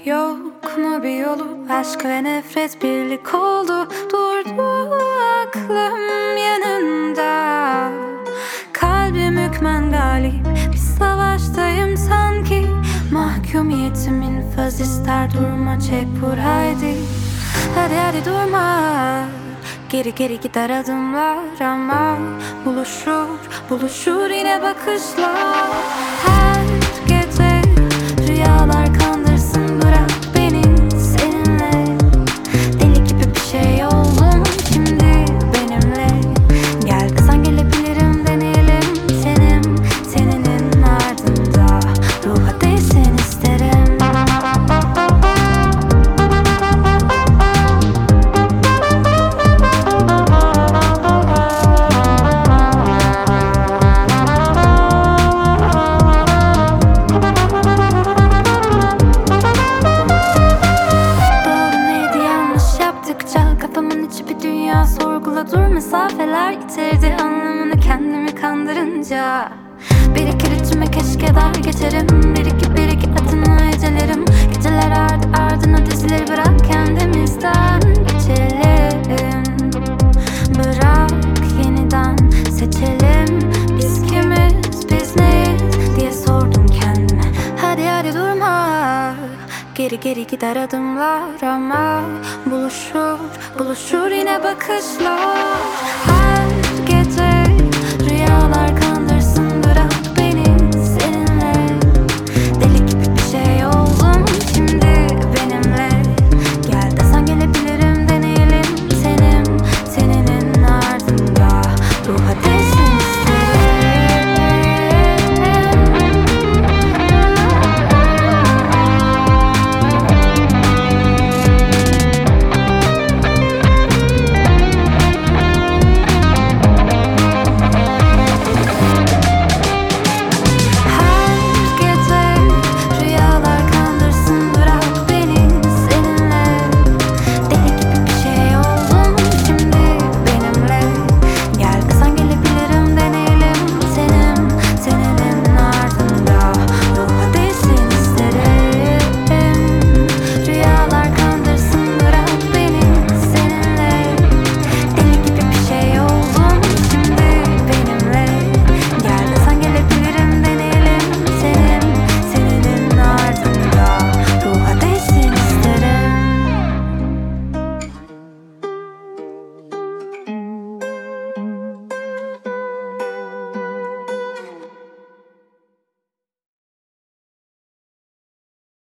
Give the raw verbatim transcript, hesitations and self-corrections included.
Yok mu bir yolu? Aşk ve nefret birlik oldu. Durdu aklım yanında. Kalbim hükmen galip, bir savaştayım sanki. Mahkumiyetimin faz ister, durma çek vur haydi. Hadi hadi durma. Geri geri gider adımlar ama buluşur, buluşur yine bakışlar. Her gece rüyalar kandırsın, bırak beni seninle. Deli gibi bir şey oldum şimdi benimle. Gel desen gelebilirim, deneyelim. Senim, seninin ardında ruha değsin isterim. Kafamın içi bir dünya, sorgula dur, mesafeler yitirdi anlamını kendimi kandırınca. Birikir içime keşke dar geçerim, bir iki bir iki atına ecelerim. Geceler ardı ardına dizileri, bırak kendimizden geçelim. Bırak yeniden seçelim, biz kimiz, biz neyiz diye sordum kendime. Hadi hadi durma. Geri geri gider adımlar ama buluşur, buluşur yine bakışlar.